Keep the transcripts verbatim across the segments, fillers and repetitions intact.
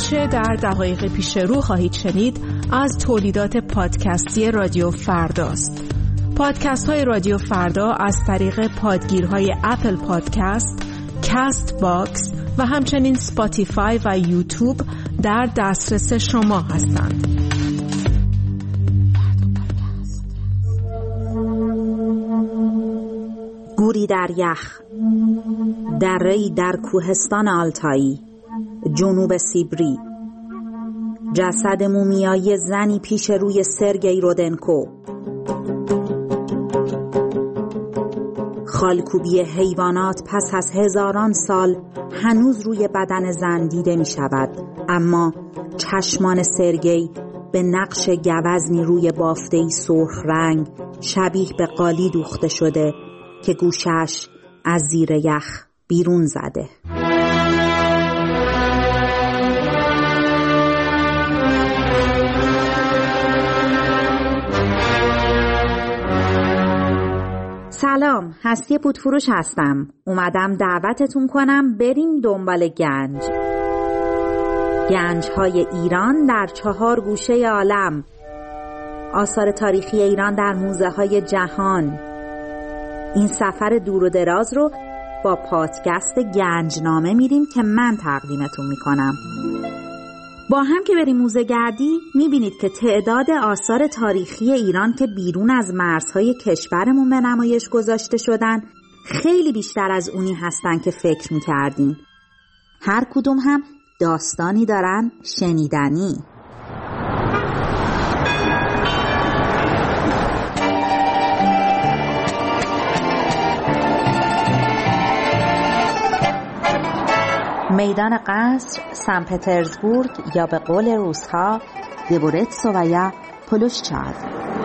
آنچه در دقایق پیش رو خواهید شنید از تولیدات پادکستی رادیو فرداست. پادکست های رادیو فردا از طریق پادگیرهای اپل پادکست، کست باکس و همچنین سپاتیفای و یوتیوب در دسترس شما هستند. گوری در یخ، دره‌ای در کوهستان آلتایی، جنوب سیبری. جسد مومیایی زنی پیش روی سرگئی رودنکو. خالکوبی حیوانات پس از هزاران سال هنوز روی بدن زن دیده می شود، اما چشمان سرگئی به نقش گوزنی روی بافته‌ای سرخ رنگ شبیه به قالی دوخته شده که گوشش از زیر یخ بیرون زده. سلام، هستی پودفروش هستم. اومدم دعوتتون کنم بریم دنبال گنج. گنج های ایران در چهار گوشه عالم، آثار تاریخی ایران در موزه های جهان. این سفر دور و دراز رو با پادکست گنجنامه میریم که من تقدیمتون میکنم. با هم که بریم موزه گردی میبینید که تعداد آثار تاریخی ایران که بیرون از مرزهای کشورمون به نمایش گذاشته شدن خیلی بیشتر از اونی هستن که فکر میکردیم. هر کدوم هم داستانی دارن شنیدنی. میدان قصر سن پترزبورگ یا به قول روس‌ها دبورتسو و یا پلوشچاد.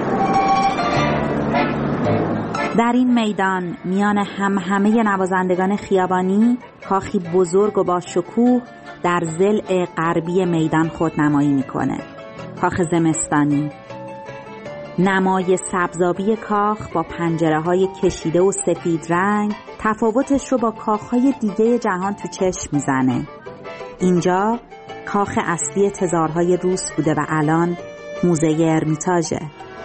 در این میدان میان هم همه نوازندگان خیابانی کاخی بزرگ و با شکوه در ضلع غربی میدان خودنمایی میکنه. کاخ زمستانی. نمای سبزابی کاخ با پنجره های کشیده و سفید رنگ تفاوتش رو با کاخهای دیگه جهان تو چشم میزنه. اینجا کاخ اصلی تزارهای روس بوده و الان موزه ارمیتاژه.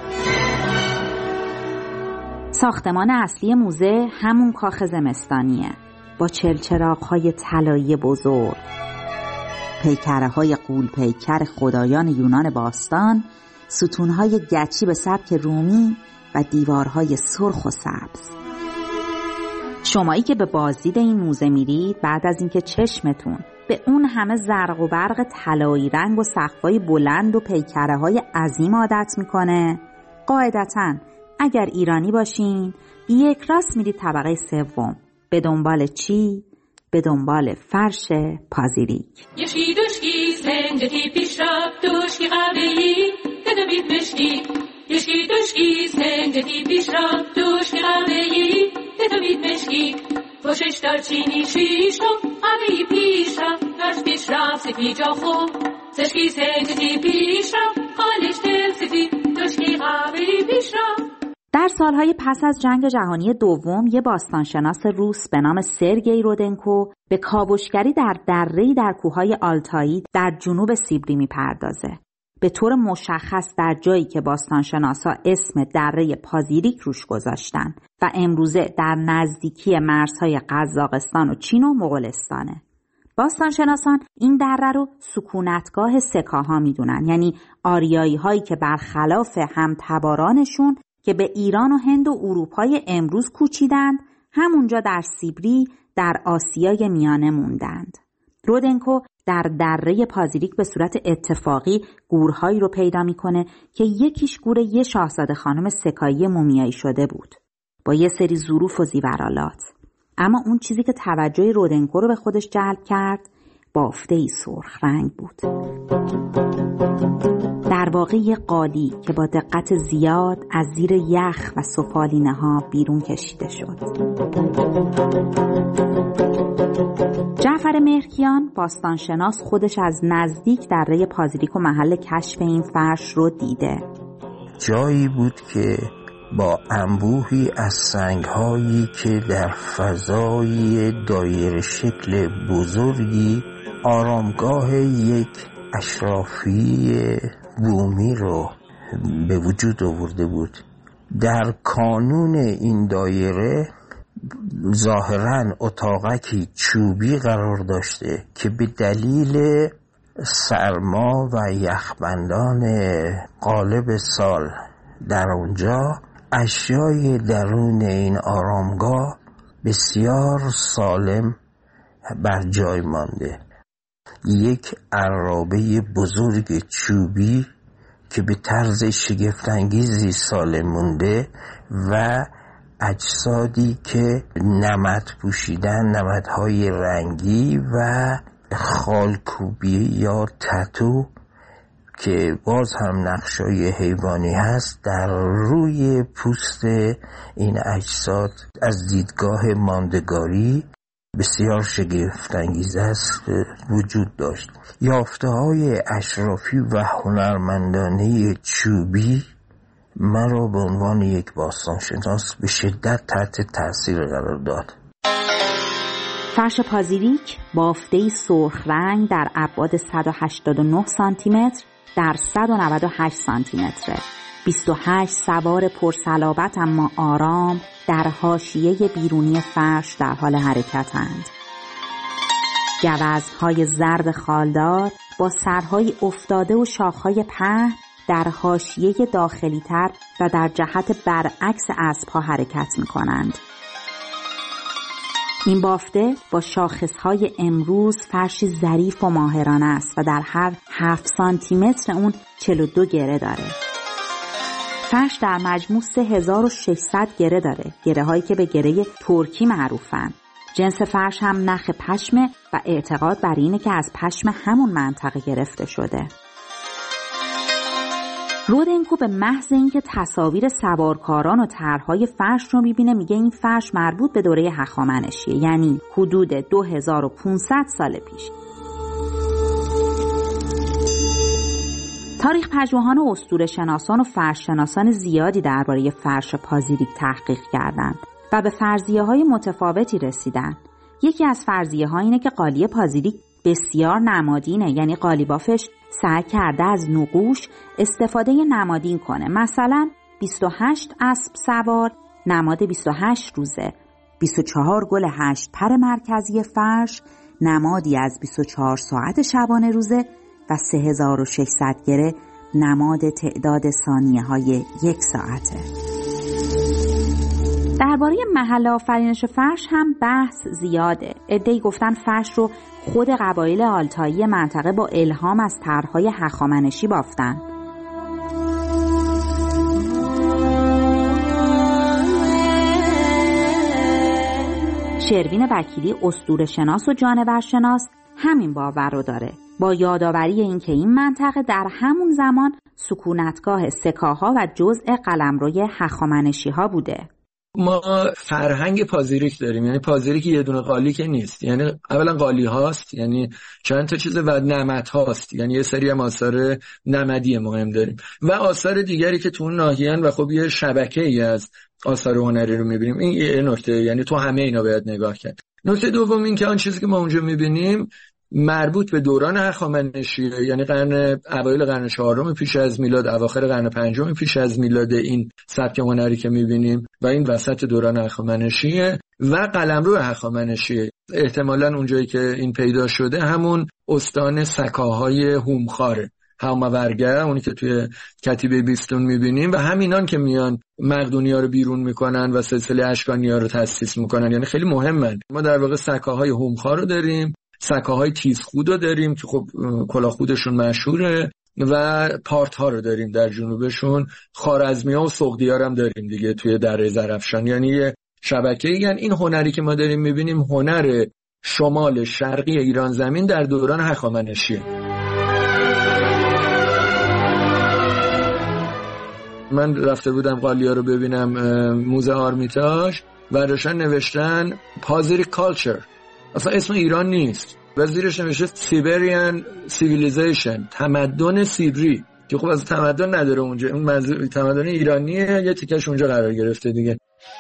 ساختمان اصلی موزه همون کاخ زمستانیه با چلچراغ‌های طلایی بزرگ، پیکره‌های غول پیکر خدایان یونان باستان، ستون‌های گچی به سبک رومی و دیوارهای سرخ و سبز. شمایی که به بازدید این موزه میرید بعد از اینکه چشمتون به اون همه زرق و برق طلایی رنگ و سقف‌های بلند و پیکره‌های عظیم عادت میکنه، قاعدتاً اگر ایرانی باشین یک راست میرید طبقه سوم. به دنبال چی؟ به دنبال فرش پازیریک. یشی دوشکی سنجتی پیش رفت دوشکی قبلی تدبید مشکی. یشی دوشکی سنجتی پیش رفت دوشکی قبلی تدبید مشکی. پشش در چینی شیش رو قبلی پیش رفت درش پیش رفت سفی جا خوب. سشکی سنجتی پیش رفت خالش دل سفی دوشکی قبلی پیش رفت. در سالهای پس از جنگ جهانی دوم یه باستانشناس روس به نام سرگئی رودنکو به کاوشگری در دره‌ای در کوههای آلتایی در جنوب سیبری میپردازه. به طور مشخص در جایی که باستانشناسا اسم دره پازیریک روش گذاشتن و امروزه در نزدیکی مرزهای قزاقستان و چین و مغولستانه. باستانشناسان این دره رو سکونتگاه سکاها میدونن، یعنی آریایی هایی که برخلاف همتبارانشون که به ایران و هند و اروپای امروز کوچیدند، همونجا در سیبری در آسیای میانه موندند. رودنکو در دره پازیریک به صورت اتفاقی گورهایی رو پیدا میکنه که یکیش گور یه شاهزاده خانم سکایی مومیایی شده بود با یه سری ظروف و زیورالات. اما اون چیزی که توجه رودنکو رو به خودش جلب کرد بافته‌ای سرخ رنگ بود. در واقع یه قالی که با دقت زیاد از زیر یخ و سفالینه ها بیرون کشیده شد. جعفر مهرکیان باستانشناس خودش از نزدیک دره پازیریک و محل کشف این فرش رو دیده. جایی بود که با انبوهی از سنگ‌هایی که در فضای دایره شکل بزرگی آرامگاه یک اشرافی بومی رو به وجود آورده بود. در کانون این دایره ظاهراً اتاقکی چوبی قرار داشته که به دلیل سرما و یخبندان غالب سال در اونجا اشیای درون این آرامگاه بسیار سالم بر جای مانده. یک عرابه بزرگ چوبی که به طرز شگفت‌انگیزی سالم مونده و اجسادی که نمد پوشیدن، نمدهای رنگی و خالکوبی یا تتو که باز هم نقشای حیوانی هست در روی پوست این اجساد از دیدگاه ماندگاری بسیار شگفت‌انگیز است وجود داشت. یافته‌های اشرافی و هنرمندانه چوبی مرا به عنوان یک باستانشناس به شدت تحت تاثیر قرار داد. فرش پازیریک بافته‌ای سرخ رنگ در ابعاد صد و هشتاد و نه سانتی متر در صد و نود و هشت سانتی متره. بیست و هشت سوار پرصلابت اما آرام در حاشیه بیرونی فرش در حال حرکتند. گوزن‌های زرد خالدار با سرهای افتاده و شاخهای پهن در حاشیه داخلی‌تر و در جهت برعکس اسب‌ها حرکت می‌کنند. این بافته با شاخصهای امروز فرشی ظریف و ماهرانه است و در هر هفت سانتی متر اون چهل و دو گره داره. فرش در مجموع سه هزار و ششصد گره داره، گره هایی که به گره ترکی معروفن. جنس فرش هم نخ پشمه و اعتقاد بر اینه که از پشم همون منطقه گرفته شده. رودنکو به محض اینکه تصاویر سوارکاران و طرح‌های فرش رو می‌بینه میگه این فرش مربوط به دوره هخامنشیه، یعنی حدود دو هزار و پانصد سال پیش. تاریخ پژوهان و اسطوره‌شناسان و فرش‌شناسان زیادی درباره فرش پازیریک تحقیق کردند و به فرضیه‌های متفاوتی رسیدن. یکی از فرضیه‌ها اینه که قالی پازیریک بسیار نمادینه، یعنی قالیبافش سعی کرده از نقوش استفاده نمادین کنه. مثلا بیست و هشت اسب سوار نماد بیست و هشت روزه، بیست و چهار گل هشت پر مرکزی فرش نمادی از بیست و چهار ساعت شبانه روزه و سه هزار و ششصد گره نماد تعداد ثانیه های یک ساعته. درباره محل آفرینش فرش هم بحث زیاده. عده‌ای گفتن فرش رو خود قبایل آلتایی منطقه با الهام از طرح‌های هخامنشی بافتن. شروین وکیلی اسطوره‌شناس و جانورشناس همین باور رو داره، با یادآوری اینکه این منطقه در همون زمان سکونتگاه سکاها و جزء قلمروی هخامنشی‌ها بوده. ما فرهنگ پازیریک داریم، یعنی پازیریک یه دونه قالی که نیست، یعنی اولا قالی هاست، یعنی چند تا چیز و نمد هاست، یعنی یه سری هم آثار نمدی مهم داریم و آثار دیگری که تو اون ناحیه‌ان و خب یه شبکه‌ای از آثار هنری رو می‌بینیم. این یه نکته، یعنی تو همه اینا باید نگاه کرد. نکته دوم این که آن چیزی که ما اونجا می‌بینیم مربوط به دوران هخامنشیه، یعنی قرن اوایل قرن چهارم پیش از میلاد، اواخر قرن پنجم پیش از میلاد این سبک هنری که می‌بینیم و این وسط دوران هخامنشیه و قلمرو هخامنشیه. احتمالاً اونجایی که این پیدا شده همون استان سکاهای هومخاره، هومورگه، اونی که توی کتیبه بیستون می‌بینیم و همینان که میان مقدونی‌ها رو بیرون می‌کنن و سلسله اشکانی‌ها رو تأسیس می‌کنن، یعنی خیلی مهمن. ما در واقع سکاهای هومخار رو داریم، سکاهای تیزخود رو داریم که خب کلاهخودشون مشهوره و پارت ها رو داریم در جنوبشون، خوارزمی ها و سغدی ها هم داریم دیگه توی دره زرافشان. یعنی یه شبکه، یعنی این هنری که ما داریم میبینیم هنر شمال شرقی ایران زمین در دوران هخامنشیه. من رفته بودم قالیا رو ببینم موزه آرمیتاژ و روشن نوشتن پازیریک کالچر، اصلا اسم ایران نیست و زیرش نوشته سیبریان سیویلیزیشن، تمدن سیبری، که خب از تمدن نداره اونجا، اون منظور تمدن ایرانیه، یه تیکش اونجا قرار گرفته دیگه.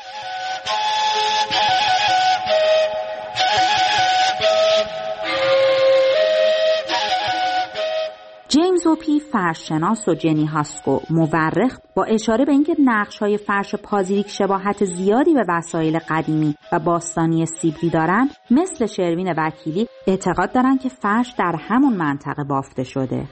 جیمز اوپی فرششناس و جنی هاسکو مورخ با اشاره به اینکه نقش‌های فرش پازیریک شباهت زیادی به وسایل قدیمی و باستانی سیبری دارند، مثل شروین وکیلی اعتقاد دارند که فرش در همون منطقه بافته شده.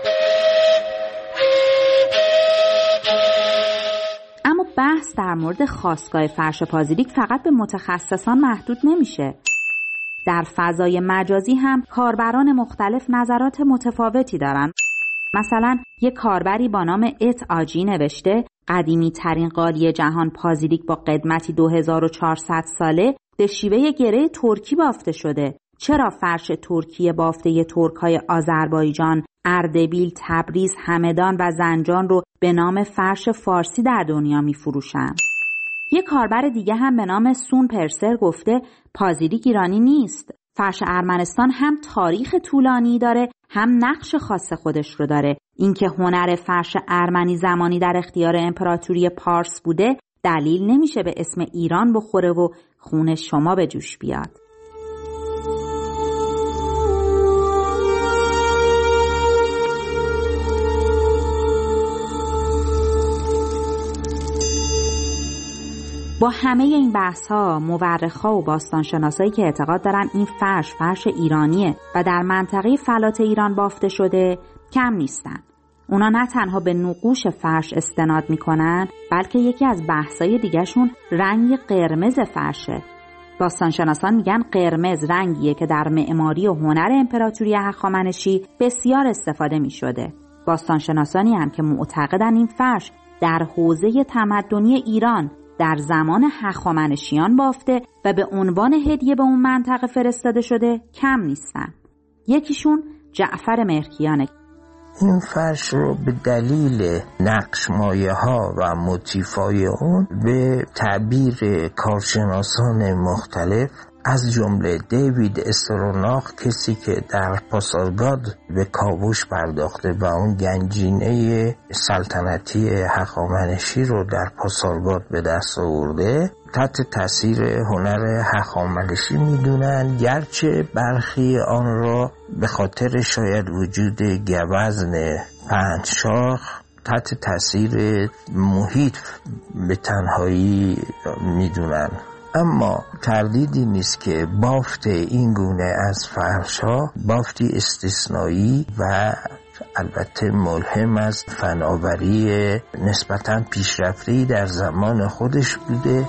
اما بحث در مورد خاستگاه فرش پازیریک فقط به متخصصان محدود نمیشه. در فضای مجازی هم کاربران مختلف نظرات متفاوتی دارن. مثلا یک کاربری با نام ات آجی نوشته قدیمی ترین قالی جهان پازیریک با قدمتی دو هزار و چهارصد ساله به شیوه گره ترکی بافته شده. چرا فرش ترکی بافته ترک‌های آذربایجان، اردبیل، تبریز، همدان و زنجان رو به نام فرش فارسی در دنیا می‌فروشن؟ یک کاربر دیگه هم به نام سون پرسر گفته پازیریک ایرانی نیست. فرش ارمنستان هم تاریخ طولانی داره، هم نقش خاص خودش رو داره. اینکه هنر فرش ارمنی زمانی در اختیار امپراتوری پارس بوده دلیل نمیشه به اسم ایران بخوره و خون شما به جوش بیاد. با همه این بحث‌ها، مورخ‌ها و باستانشناسایی که اعتقاد دارن این فرش فرش ایرانیه و در منطقه فلات ایران بافته شده کم نیستن. اونا نه تنها به نقوش فرش استناد میکنن، بلکه یکی از بحث‌های دیگه‌شون رنگ قرمز فرشه. باستانشناسان میگن قرمز رنگیه که در معماری و هنر امپراتوری هخامنشی بسیار استفاده میشده. باستانشناسانی هم که معتقدن این فرش در حوزه تمدنی ایران در زمان هخامنشیان بافته و به عنوان هدیه به اون منطقه فرستاده شده کم نیستن. یکیشون جعفر مهرکیانه. این فرش رو به دلیل نقش مایه ها و موتیفای اون به تعبیر کارشناسان مختلف از جمله دیوید استروناخ، کسی که در پاسارگاد به کاوش پرداخته و اون گنجینه سلطنتی هخامنشی رو در پاسارگاد به دست آورده، تحت تاثیر هنر هخامنشی میدونن، گرچه برخی آن را به خاطر شاید وجود گوزن پنج شاخ تحت تاثیر محیط به تنهایی میدونن. اما تردیدی نیست که بافت این گونه از فرش‌ها بافتی استثنایی و البته ملهم از فناوری نسبتاً پیشرفته در زمان خودش بوده.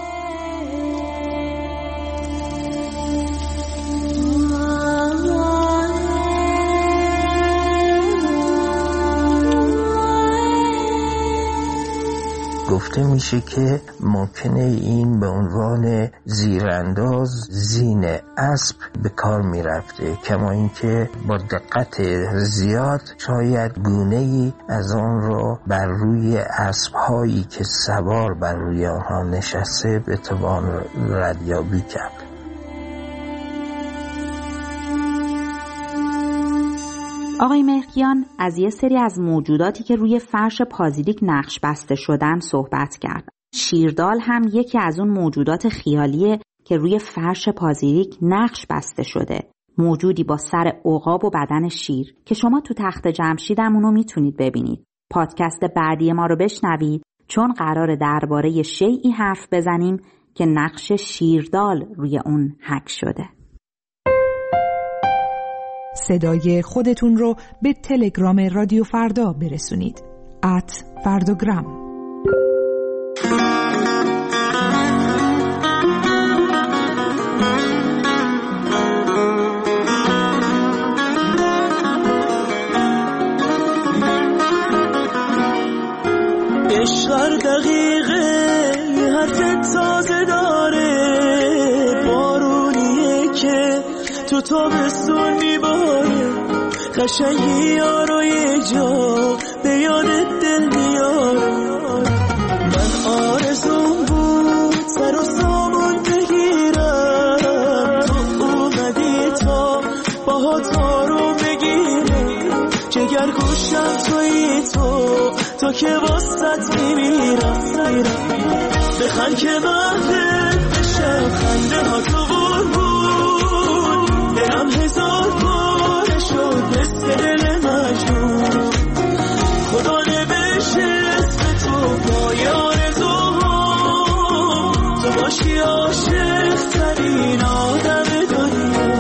گفته میشه که ممکنه این به عنوان زیرانداز زین اسب به کار میرفته، کما اینکه با دقت زیاد شاید گونه‌ای از آن را بر روی اسب‌هایی که سوار بر روی آنها نشسته بتوان ردیابی کرد. آقای مهرکیان از یه سری از موجوداتی که روی فرش پازیریک نقش بسته شدن صحبت کرد. شیردال هم یکی از اون موجودات خیالیه که روی فرش پازیریک نقش بسته شده. موجودی با سر عقاب و بدن شیر که شما تو تخت جمشیدم اونو میتونید ببینید. پادکست بعدی ما رو بشنوید چون قراره درباره شیئی حرف بزنیم که نقش شیردال روی اون حک شده. صدای خودتون رو به تلگرام رادیو فردا برسونید. ات فردوگرام. عشق دقیقه یه حرف تازه داره، بارونیه که تو تابستون میباره، قشنگی یارو یه جا به یادت دل میاره. من آرزوم بود سر و سامان بگیرم، تو اومدی تا باها تارو بگیرم، جگر گوشم تویی تو که واسط میمیرم. بخند که محفل بشم خنده ها تو قربون، دلم هزار پاره شد مثل دل مجنون. خدا نوشته اسم تو پای آرزوها، تو باشی عاشق ترین آدم دنیا.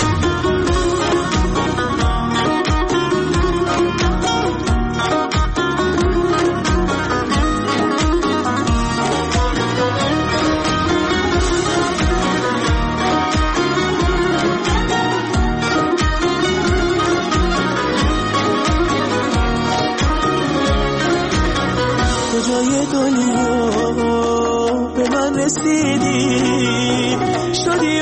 کجای دنیا به من رسیدی، شدی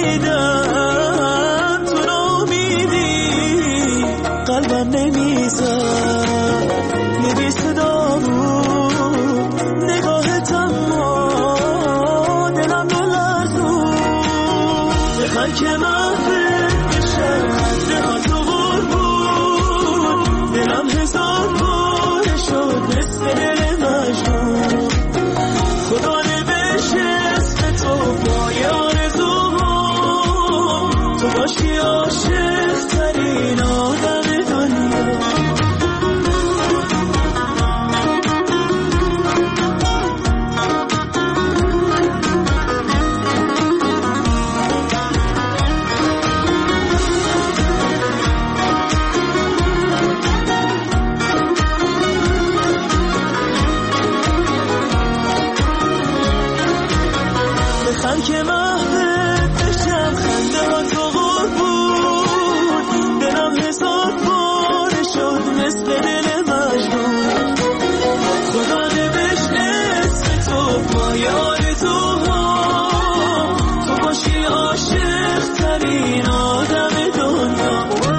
امیدم تو نامیدی. قلبم نمیزد یه بی صدا بود، نگاهت اما دلم رو لرزون. بخند که محفل بشم خنده ها تو قربون، دلم هزار پاره شد مثل دل مجنون. خدا نوشته اسم تو پای آرزوها، تو باشی عاشق ترین آدم دنیا. بخند که محفل بشم خنده ها تو قربون، دلم هزار پاره شد مثل دل مجنون. خدا نوشته اسم تو پای آرزوها، تو باشی عاشق ترین آدم دنیا.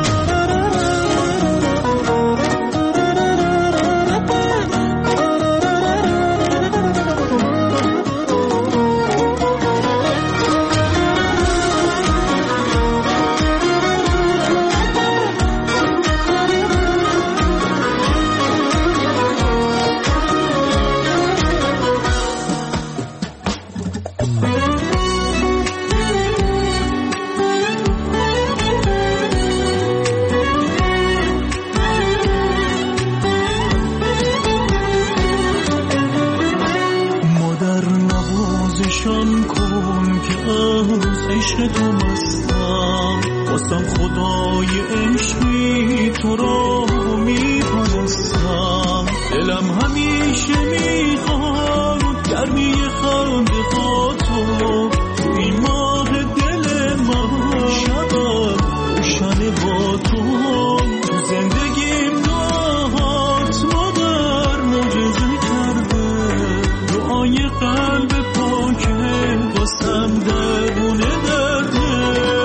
کن که از عشق تو مستم، واسم خدای عشقی تو را میپرستم. دلم همیشه میخواد گرمی خنده ها تو، این ماه دل من شبم روشن با تو. تو زندگیم دعات مادر معجزه کرده، دعای قلب واسم درونه درده.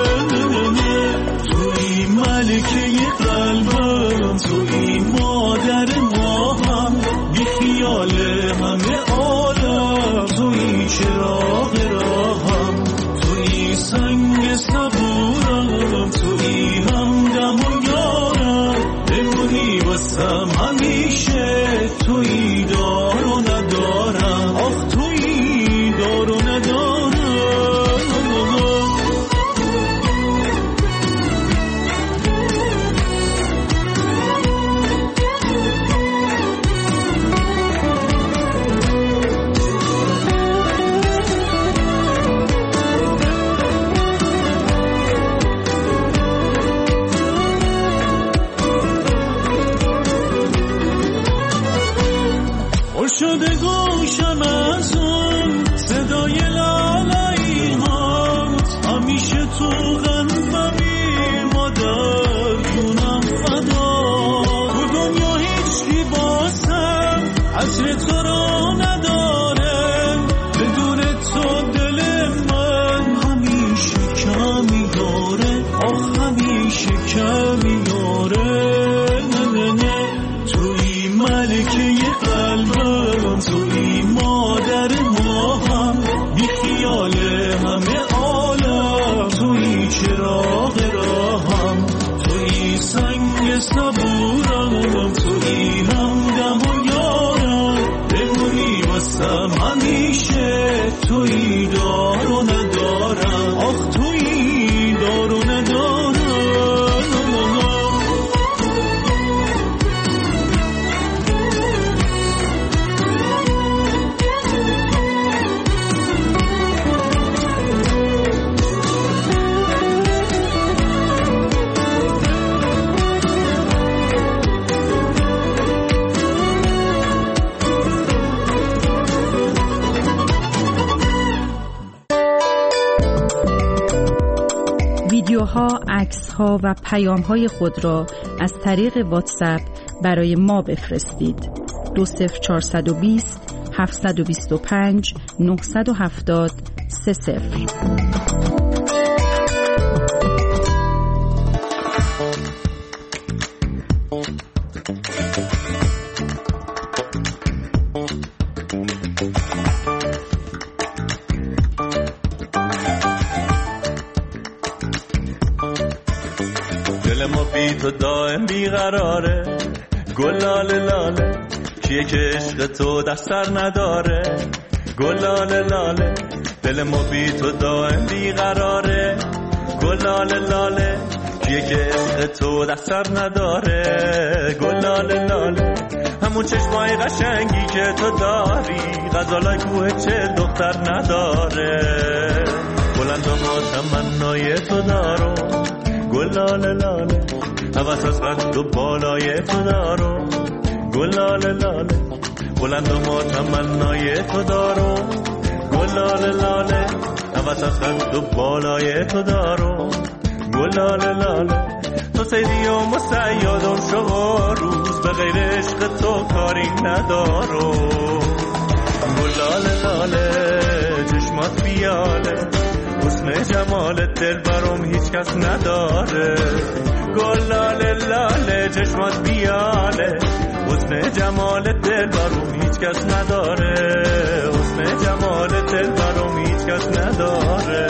توی ملکه قلبم، توی مادر ماهم، بی خیال همه عالم، توی چراغ راهم، توی سنگ صبورم، توی همدم و یارم. بمونی واسم همیشه، توی دار و ندارم. آخ توی دار و ندارم. شده گوشم از اون صدای لالایی هات، همیشه تو قلبمی مادر جونم فدا. تو دنیا هیچی باسم حسر تو را نداره، بدون تو دل من همیشه کمی داره. آخ همیشه کمی داره. نه نه نه توی ملکه قلبم، توی مادر ماهم، بی خیال همه عالم، توی چراغ راهم، توی سنگ صبورم، توی همدم و یارم. هستم همیشه، تویی دار و ندارم، آخ تویی دار و ندارم. ویدیوها، عکس‌ها و پیام‌های خود را از طریق واتساپ برای ما بفرستید. دو صفر چهارصد و بیست هفتصد و بیست و پنج نهصد و هفتاد سه صفر. دل ما بی تو دائم بیقراره، گلاله لاله کیه که عشق تو در سر نداره، گلاله لاله دل ما بی تو دائم بیقراره، گلاله لاله کیه که عشق تو در سر نداره، گلاله لاله همون چشمای قشنگی که تو داری، غزالای کوه چه دختر نداره، بلند و ما تمنای تو دارو، گلاله لاله هوس از قد و بالای تو دارو، گلاله لاله بلند و ما تمنای تو دارو، گلاله لاله هوس از قد و بالای تو دارو، گلاله لاله تو سیدیم و سیادم شما روز، به غیر عشق تو کاری ندارو، گلاله لاله چشمات بیاله، حسن جمالت دل برام هیچ کس نداره، گلاله لاله چشمات بیاله، حسن جمالت دل برام هیچ کس نداره، حسن جمالت دل برام هیچ کس نداره.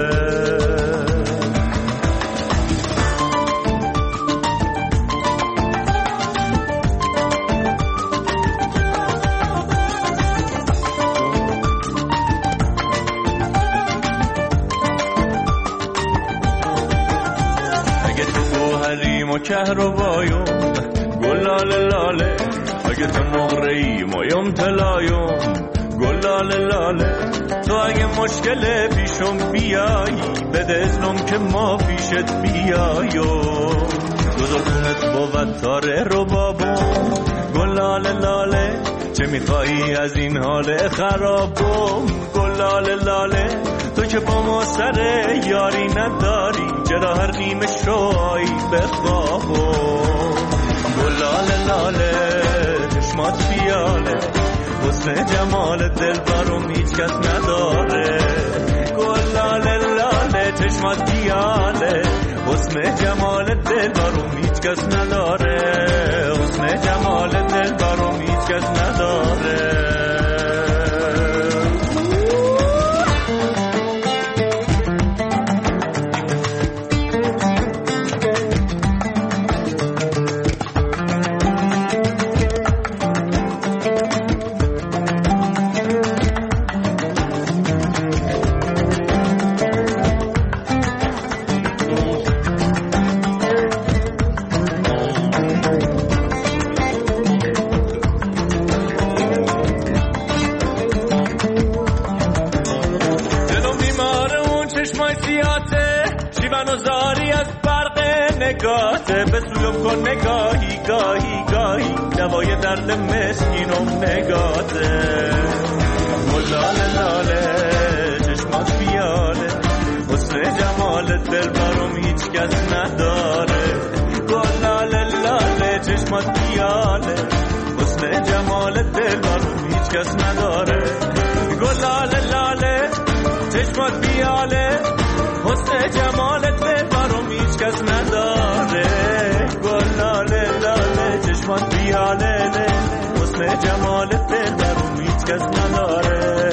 کهربایو گلاله لاله، اگه تو نقره‌ای مایم طلایم، گلاله لاله تو اگه مشکل پیشم بیایی، بده اسلام که ما پیشت بیایو، گذارتونت بود تاره رو بابم، گلاله لاله چه میخوایی از این حال خرابم، گلاله لاله تو که با ما سر یاری نداری، چرا هر نیمه شوی بخوابم، گلاله لاله چشمات بیاله، حسن جمال دل برام هیچ کس نداره، گلاله لاله چشمات بیاله، حسن جمال دل برام هیچ کس نداره، حسن جمال دل برام هیچ کس نداره. به سویم کن نگاهی گاهی گاهی، دوای درد مسکینم نگاته، گلاله لاله چشمات بیاله، حسن جمال دل برام هیچ کس نداره، گلاله لاله چشمات بیاله، حسن جمال دل برام هیچ کس نداره، گلاله لاله چشمات بیاله، حسن جمال دل برام هیچ کس نداره، گلاله لاله چشمات بیاله، حسن جمال دل برام هیچ کس نداره.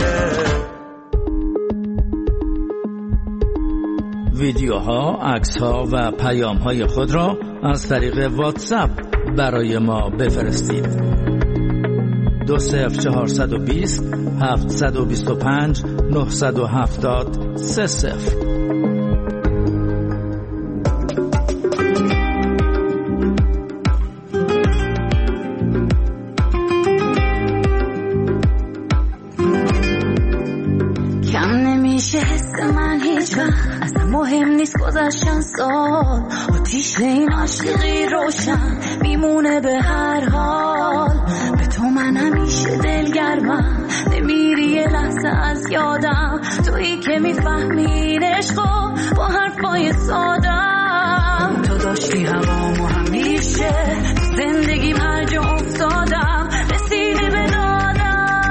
ویدیوها، عکس‌ها و پیام‌های خود را از طریق واتساپ برای ما بفرستید. دو صفر چهارصد و بیست هفتصد و بیست و پنج نهصد و هفتاد سه صفر. اصلا مهم نیست گذشتن سال، آتیش این عاشقی روشن میمونه به هر حال. به تو من همیشه دلگرمم، نمیری یه لحظه از یادم، تویی که میفهمی عشقو با حرفای سادم. تو داشتی هوامو همیشه، زندگی مرج افتادم، رسیدی به دادم.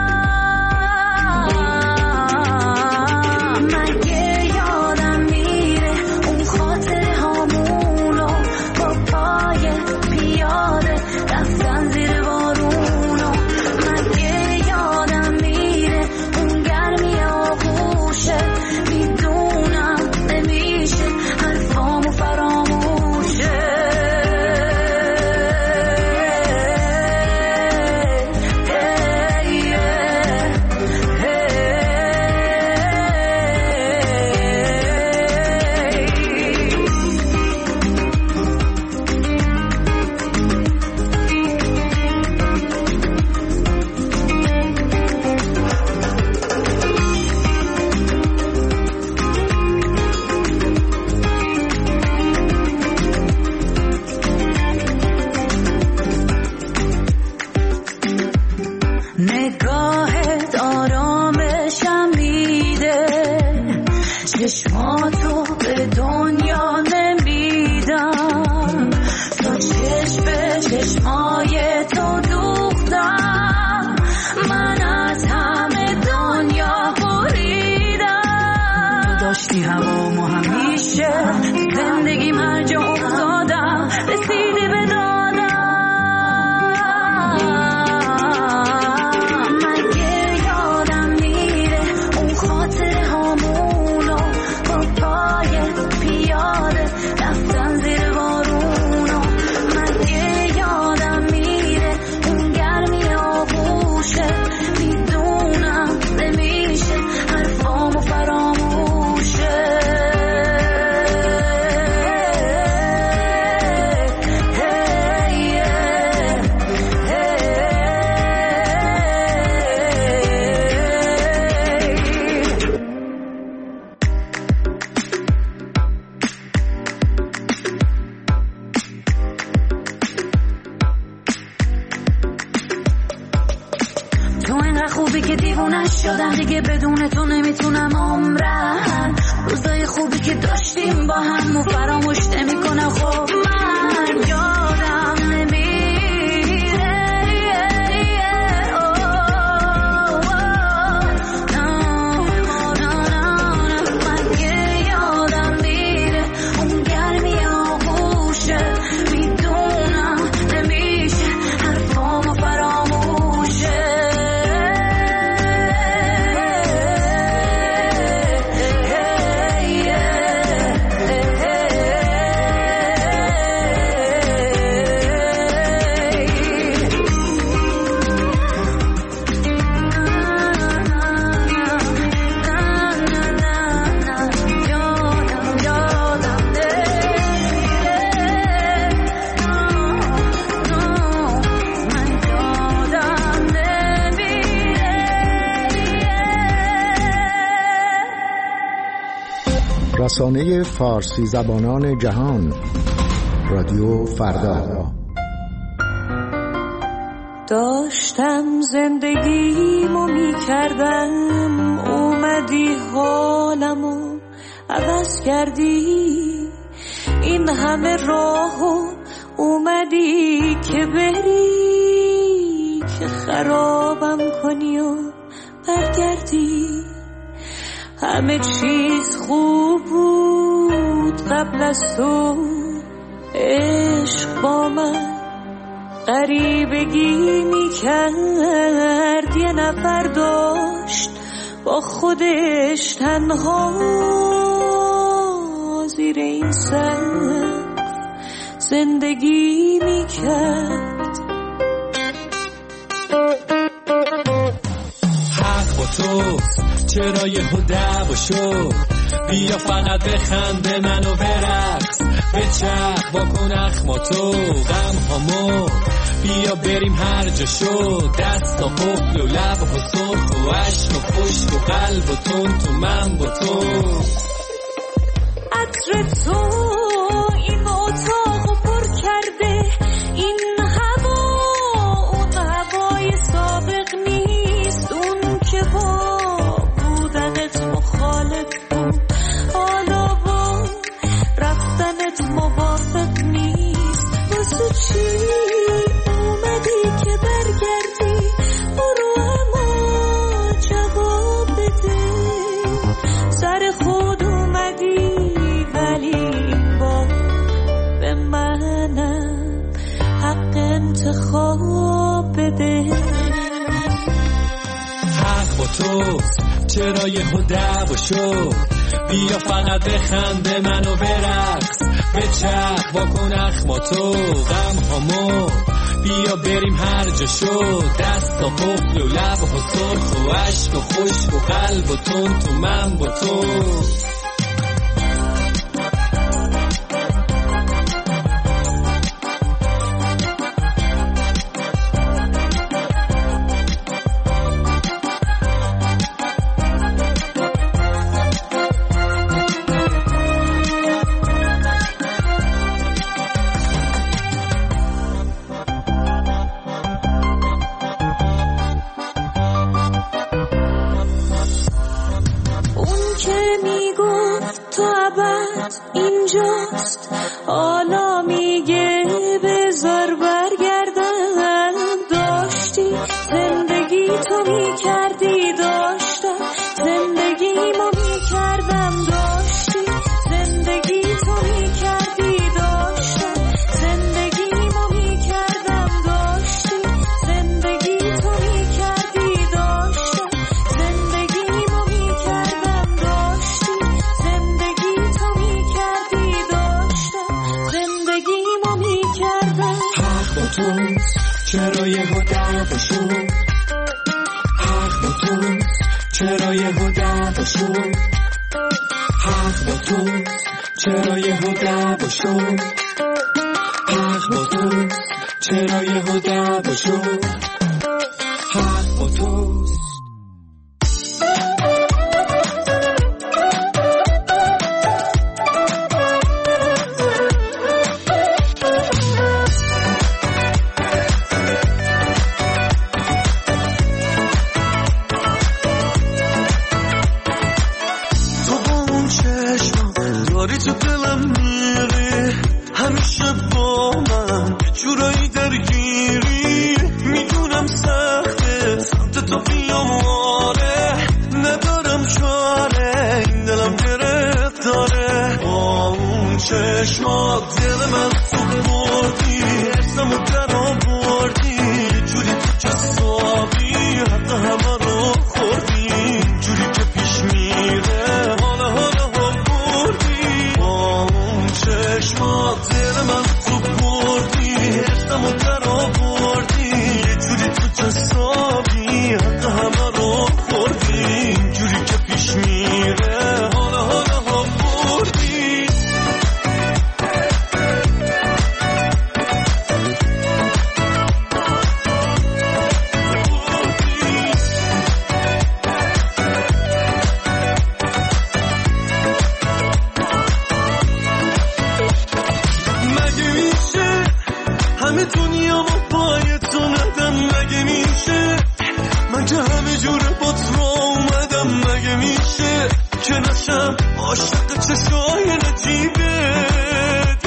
شدم دیگه بدون تو نمیتونم عمرم. روزای خوبی که داشتیم با هم و فراموش نمی کنم. خب من یادم نمیره من که یادم میره اون گرمی آغوشه. میدونم نمیشه حرفامو فراموشه. رسانه فارسی زبانان جهان، رادیو فردا. داشتم زندگیمو میکردم، اومدی حالمو عوض کردی. این همه راهو اومدی که بری، که خرابم کنی و برگردی. همه چیز خوب بود قبل از تو، عشق با من غریبگی میکرد. یه نفر داشت با خودش تنها زیر این سقف زندگی میکرد. تو چرا یهو دعوا شد؟ بیا فقط بخنده منو برقص، بچرخ واکن اخما تو غم هامو، بیا بریم هر جا شد، دست و قفل و لب و سرخ و عشق و خشک و قلب و تون تو من با تو. عطر تو این اتاقو پر کرده، این هوا اون هوای سابق نیست، اون که با بودنت مخالف بود حالا با رفتنت موافق نیست. واسه چی اومدی که برگردی؟ برو اما جواب بده. سر خود اومدی ولی با به منم حق انتخاب بده. حق با توست چرا یهو دعوا شد؟ بیا فقط بخنده منو برقص، بچرخ واکن اخما تو غم هامو، بیا بریم هر جا شد، دست و قفل و لب و سرخ و عشق و خشک و قلب و تون تو من با تو. اینجاست حالا میگه بذار برگردم. داشتی زندگی تو میکردی، داشتم زندگی ما میکردم. داشتی زندگی تو میکردی، داشتم زندگی ما میکردم. داشتی زندگی تو میکردی، داشتم زندگی ما میکردم. داشتی زندگی تو میکردی، داشتم زندگی ما میکردم. حق با توست چرا یهو دعوا شد؟ حق با توست چرا یهو دعوا شد؟ حق با توست چرا یهو دعوا شد؟ حق با توست چرا یهو دعوا شد؟ حق با توست. داری تو دلم میری، همیشه با من جورایی درگیری، میدونم سخته سمت تو بیام، آره ندارم چاره، این دلم گرفتاره. با اون چشمات دل من تو بردی، اسمو در آوردی، جوری تو جسابی حتی همه رو خوردی، جوری که پیش میره حالا حالا چشمات دل من تو بردی، اسمو در آوردی، یه جوری تو جسابی حتی همه رو خوردی، جوری که پیش میره حالا حالا ها بردی. همه دنیا ما پای تو ندم، مگه میشه؟ من که همه جوره با تو اومدم، مگه میشه که نشم عاشق چشای نجیبت؟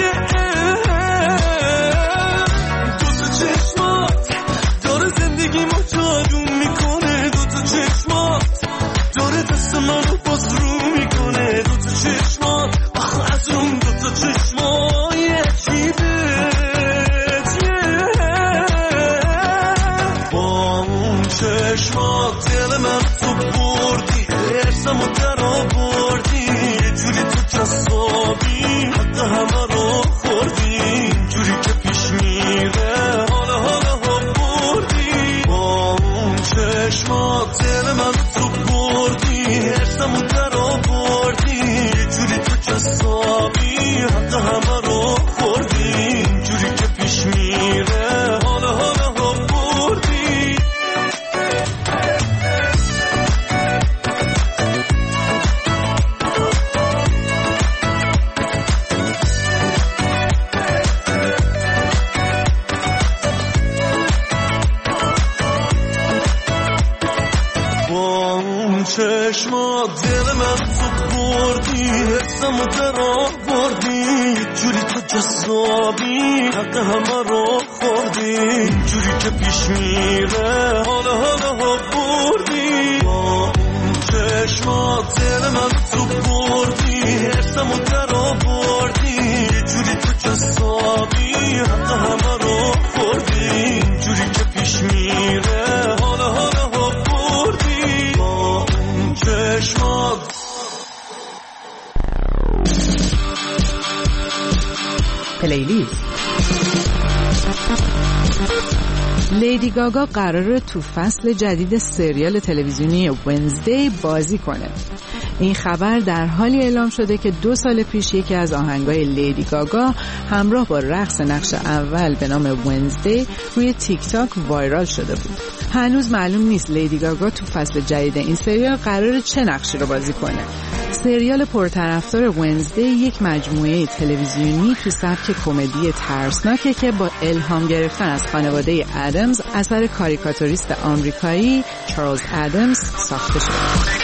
دو تا چشمات داره زندگی ما جادو میکنه، دو تا چشمات داره دست منو باز رو میکنه، دو تا چشمات آخه از اون دو تا چشمای عجیبه. چشمات دل من تو بردی، اسمو در آوردی، یه جوری تو جسابی حتی همه رو خوردی، جوری که پیش میره حالا حالا ها بردی. با اون چشمات دل من تو جسابی حق همه رو خوردی جوری که پیش میره حالا حالا ها بردی با اون چشمات دل من تو بردی حسمو در آوردی جوری تو جذابی حق همه رو خوردی جوری که پیش میره حالا حالا ها بردی با اون چشمات دل من تو بردی حسمو در آوردی جوری تو جذابی حق همه رو خوردی جوری که پیش میره حالا حالا ها بردی با اون چشمات. پلیلیست. لیدی گاگا قراره تو فصل جدید سریال تلویزیونی ونزدی بازی کنه. این خبر در حالی اعلام شده که دو سال پیش یکی از آهنگای لیدی گاگا همراه با رقص نقش اول به نام ونزدی روی تیک تاک وایرال شده بود. هنوز معلوم نیست لیدی گاگا تو فصل جدید این سریال قراره چه نقشی رو بازی کنه. سریال پرطرفدار ونزدی یک مجموعه تلویزیونی تو سبک کمدی ترسناکه که با الهام گرفتن از خانواده ادمز اثر کاریکاتوریست آمریکایی چارلز ادمز ساخته شده.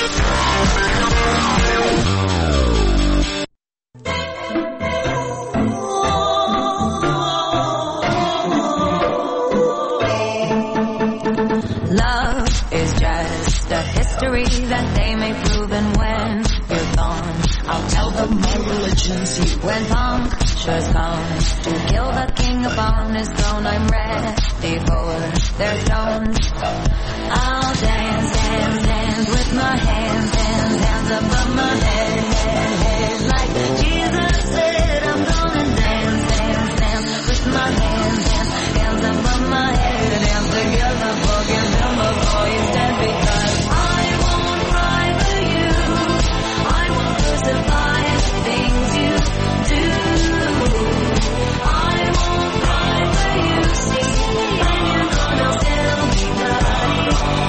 That they may prove, and when you're gone I'll tell them my religion's you. When punctures come to kill the king upon his throne, I'm ready for their stones. I'll dance, dance, dance with my hands, hands, hands above my head, head, head. Like Jesus said, I'm gonna dance, dance, dance with my hands, hands, hands above my head. Dance together, forgive him before he's dead, because I won't cry for you. I won't crucify the things you do. I won't cry for you, see, and you're gonna still be bloody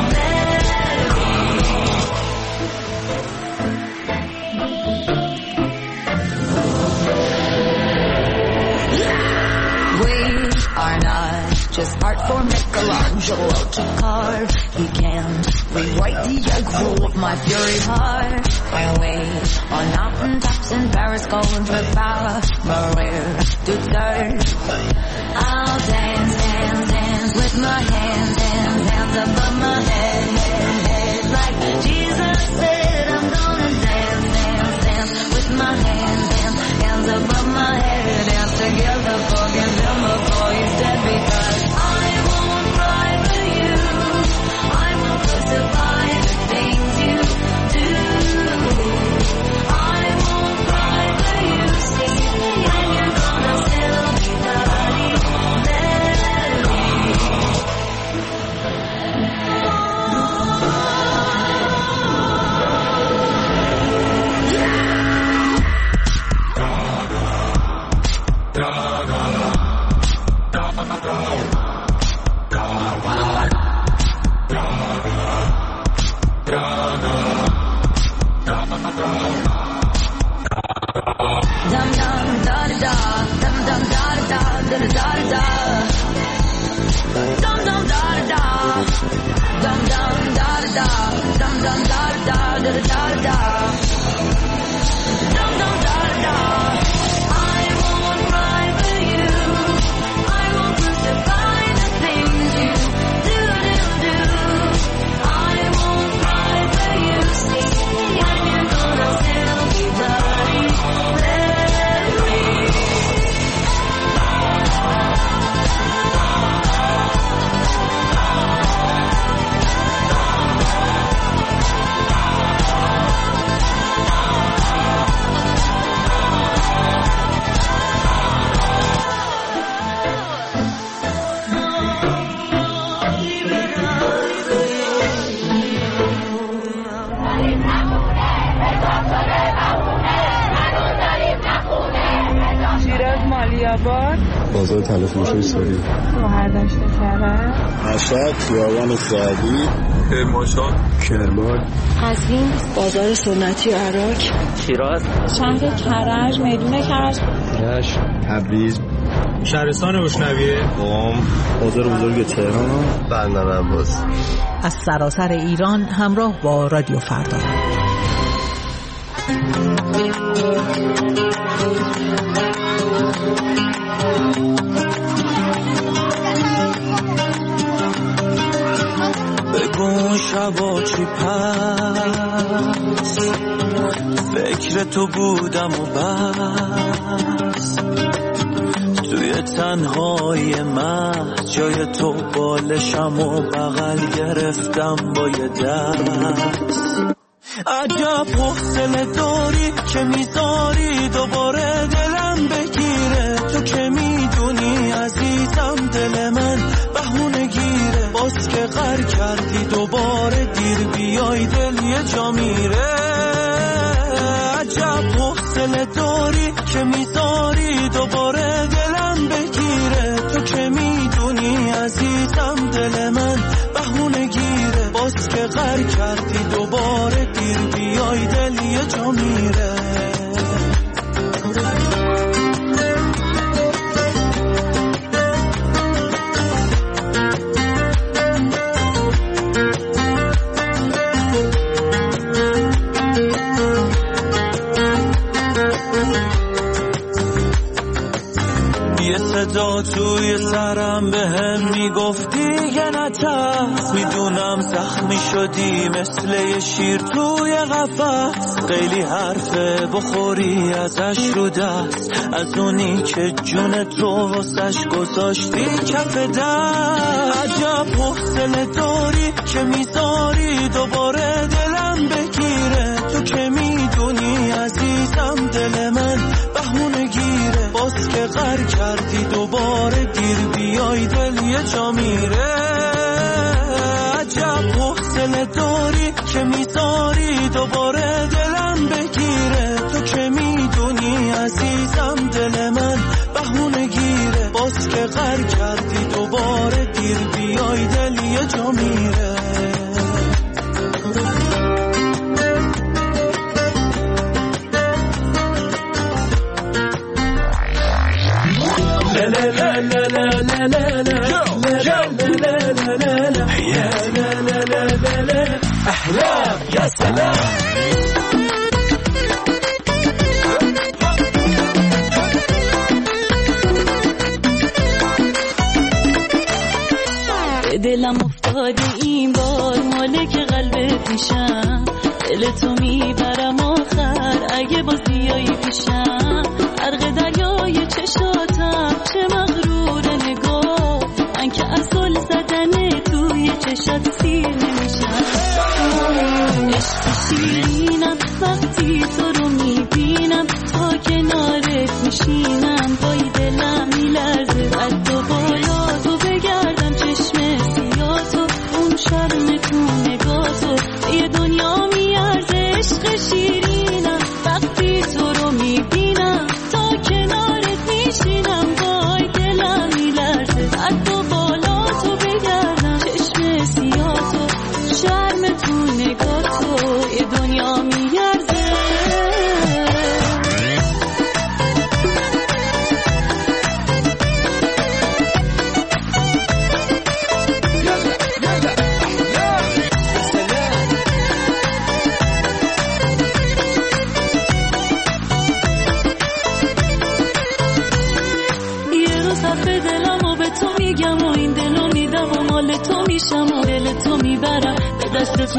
Mary. We are not just art for Michelangelo to carve. He can't rewrite the aggro of my fury heart. I wait on mountaintops in Paris, going with power, Maria to third. I'll dance, dance, dance with my hands, hands, hands above my head, head, head. Like Jesus said, I'm gonna dance, dance, dance with my hands, hands, hands above my head. Dance together, forgive him before he's dead, because I won't cry for you. I won't crucify the things you do. I won't cry for you, see, and you're gonna still be bloody Mary. Dum dum da da da, dum dum da da da da da da. Dum dum da da da, dum dum da da da, dum dum da da da da da da. Dum dum da da. I won't cry for you. I won't crucify the things you do do do. I won't cry for you, see, and you're gonna still be bloody Mary. بازار تلفروشی سوری. شوهر داشته کرده. مشهد خیابان سعدی. کرمانشاه. کرمان. قزوین بازار سنتی عراق. شیراز. شهر کرج میدون کرج. رشت. تبریز. شهرستان بوشنویه. قم. بازار بزرگ تهران. بندر عباس. از سراسر ایران همراه با رادیو فردا. بگو شبا چی پس فکر تو بودم و بس توی تنهای من جای تو بالشم و بغل گرفتم با یه دست. عجب حوصله داری که میذاری دوباره دلم بگیره، تو که میدونی عزیزم دل من بهونه گیره، باز که غر کردی دوباره دیر بیای دل یه جا میره. عجب حوصله داری که میذاری دوباره دلم بگیره، تو که میدونی عزیزم دل من بهونه گیره، باز که غر کردی دوباره دیر بیای دل یه جا میره. یه صدا توی سرم به هم میگفتی یه نترس، میدونم زخمی شدی مثل یه شیر توی قفس، خیلی حرفه بخوری ازش رو دست، از اونی که جون تو واسش گذاشتی کف دست. عجب حوصله داری که میذاری دوباره دلم بگیره، تو که میدونی عزیزم دل من بهونه گیره، باز که غر کردی دوباره دیر بیای دل یه جا میره. عجب حوصله داری که میذاری دوباره دلم بگیره، تو که میدونی عزیزم دل من بهونه گیره، باز که غر کردی دوباره دیر بیای دل یه جا میره. أحلام يا سلام. دلم افتاده این بار مالک قلب پیشم، دل تو میبرم آخر اگه باز بیایی پیشم، غرق دریای چشاتم چه مغرور نگاه، من که از گل زدن توی چشات سیر نمیشم. عشق شیرینم وقتی تو رو میبینم، تا کنارت میشینم وای دلم میلرزه، قد و بالا تو بگردم چشم سیاتو، اون شرم تو نگاتو یه دنیا میارزه. عشق شیرینم وقتی تو رو میبینم، تا کنارت میشینم وای دلم میلرزه، قد و بالا تو بگردم چشم سیاتو، شرم تو نگاتو یه دنیا میارزه. تو میشم و دل تو میبرم به دستت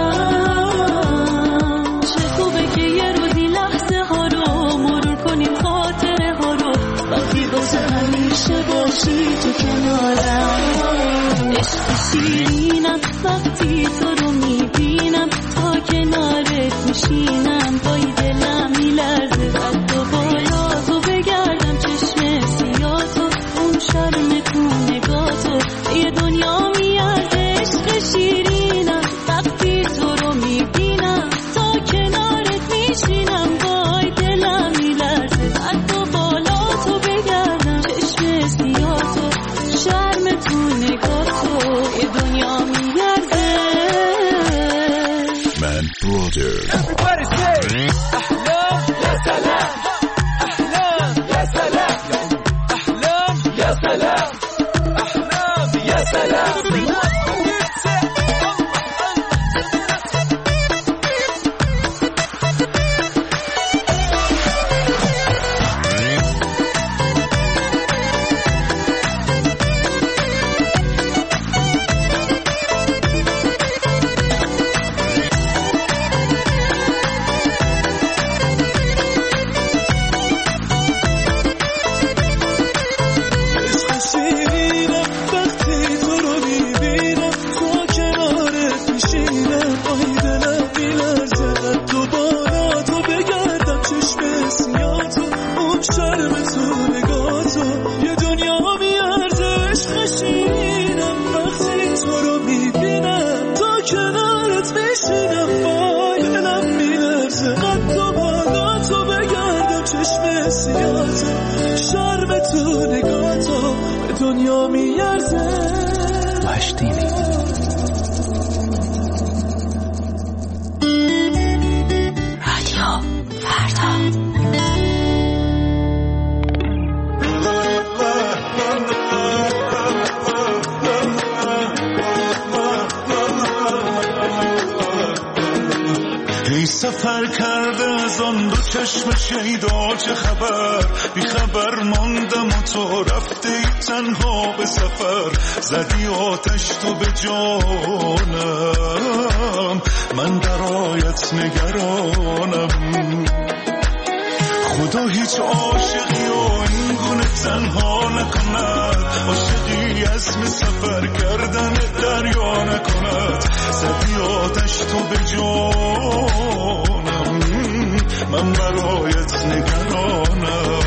میارم، چه خوبه که یه روزی لحظه ها رو مرور کنیم، خاطره ها رو وقتی واسه همیشه باشی تو کنارم. عشق شیرینم وقتی تو رو میبینم، تا کنارت میشینم وای دلم میلرزه، قد و بالا تو بگردم چشم سیاتو، اون شرم تو نگاتو یه دنیا میارزه. عشق شیرینم وقتی تو رو میبینم، تا کنارت میشینم وای دلم میلرزه، قد و بالا تو بگردم چشم Encounter. Everybody say أحلام يا سلام أحلام يا سلام أحلام يا سلام أحلام يا سلام دنیا میارزه وحشتینی رادیو فردا ای سفر کرده از آن دو چشم شیدا چه خبر بی خبر ماندم و تو رفتی تنها به سفر زدی آتش تو به جانم من درایت نگرانم خدا هیچ عاشقی و این گونه تنها نکند عاشقی عزم سفر کردن دریا نکند زدی آتش تو به جانم من برایت نگرانم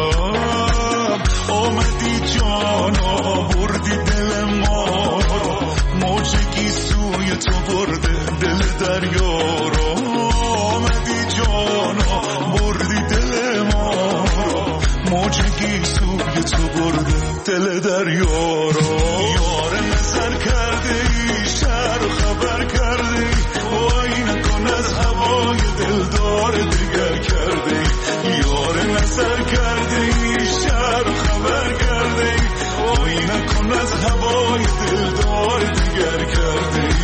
آمدی جانا بردی دل ما رو موجگی سوی تو برده دل دریا رو آمدی جانا بردی دل ما رو موجگی سوی تو برده دل دریا رو یار نظر کرده ای شهر خبر کرده ای وای نکن از هوای دلدار دیگر کرده ای یار نظر کرده ای شهر خبر کرده ای وای نکن از هوای دلدار دیگر کرده ای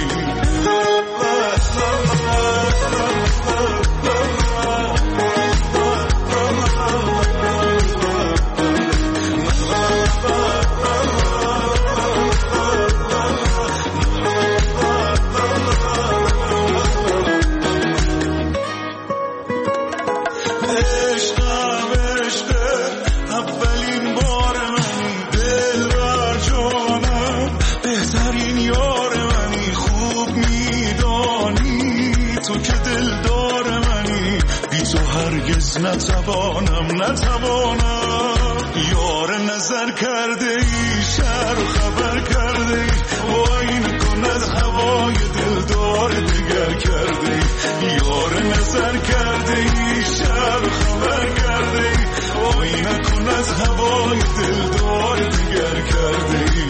نتوانم نتوانم یار نظر کرده ای شهر خبر کرده ای وای نکن از هوای دلدار دیگر کرده ای یار نظر کرده ای شهر خبر کرده ای وای نکن از هوای دلدار دیگر کرده ای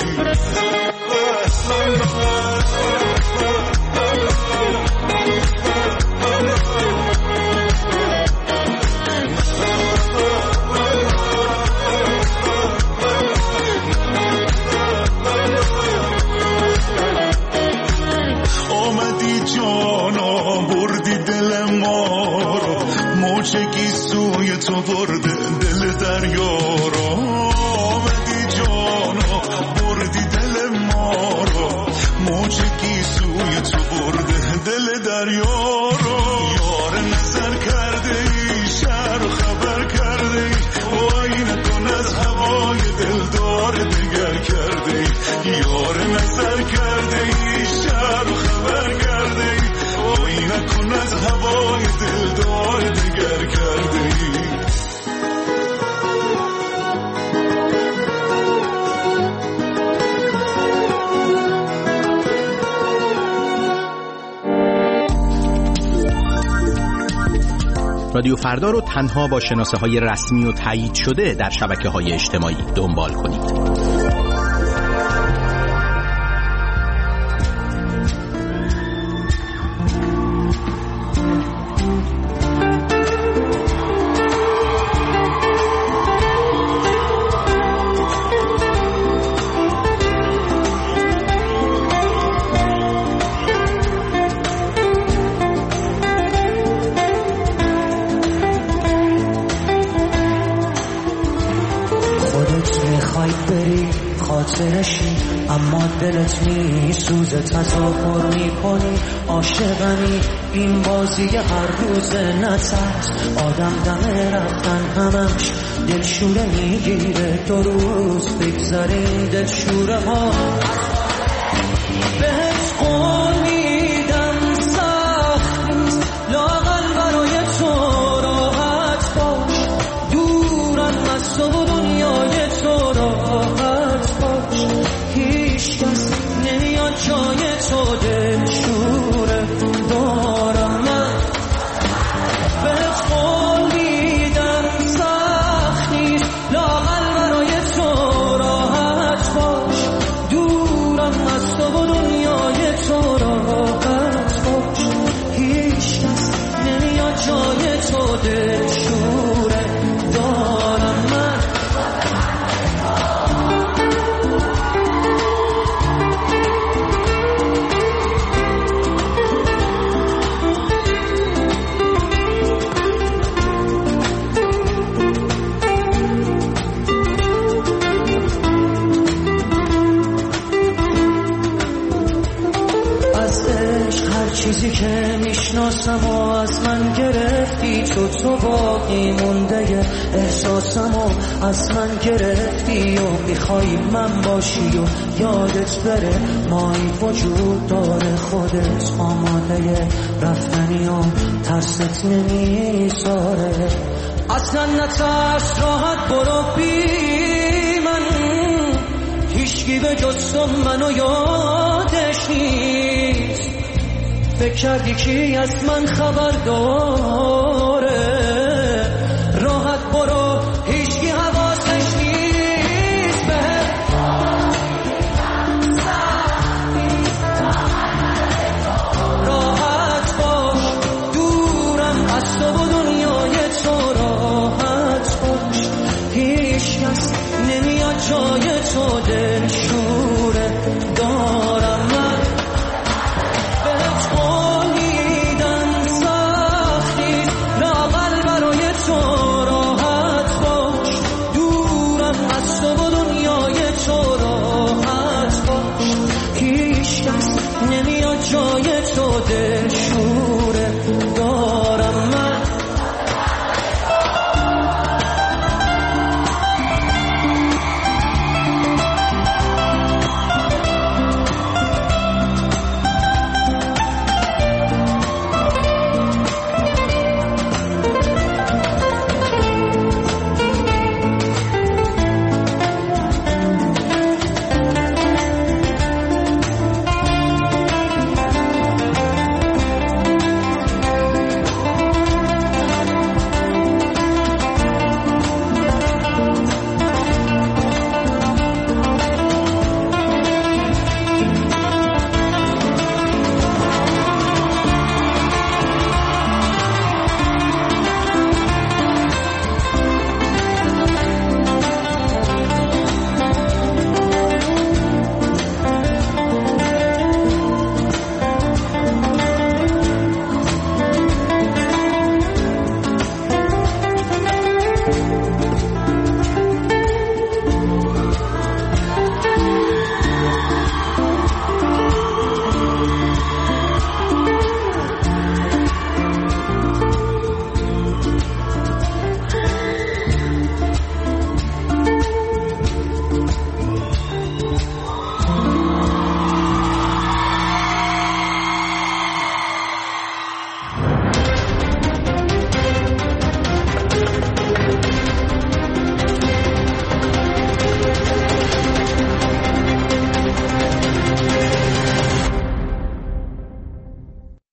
موجگی سوی تو برده دل دریا رو آمدی جانا بردی دل ما رو موجگی سوی تو برده دل دریا رو یار نظر کرده ای شهر خبر کرده ای وای نکن از هوای دلدار دیگر کرده ای یار نظر کرده ای شهر خبر کرده ای وای نکن از هوای دلدار دیگر کرده ای رادیو فردا رو تنها با شناسه های رسمی و تایید شده در شبکه های اجتماعی دنبال کنید. خاطرشی اما دلت می سوزه، تظاهر می کنی عاشقمی، این بازی هر روز نترس، آدم دم رفتن همش دلشوره میگیره، دو روز بگذاریم دلشوره ها. بهت قول میدم سخت نیست، لااقل برای تو راحت باش، دورم از تو و دنیای تو راحت باش، هیچ کس نمیاد جای تو دلشوره دارم من. بهت قول میدم سخت نیست، لااقل برای تو راحت باش، دورم از تو و دنیای تو راحت باش، هیچ کس نمیاد جای تو دلشوره دارم من. چیزی که میشناسم و از من گرفتی، تو تو باقی مونده احساسم و از من گرفتی و میخوای من باشی و یادت بره، مایی وجود داره خودت آماده رفتنی و ترست نمیذاره، اصلا نترس راحت برو بی من، هیچکی به جز تو منو یادش نیست، فکر کردی کی از من خبر داره،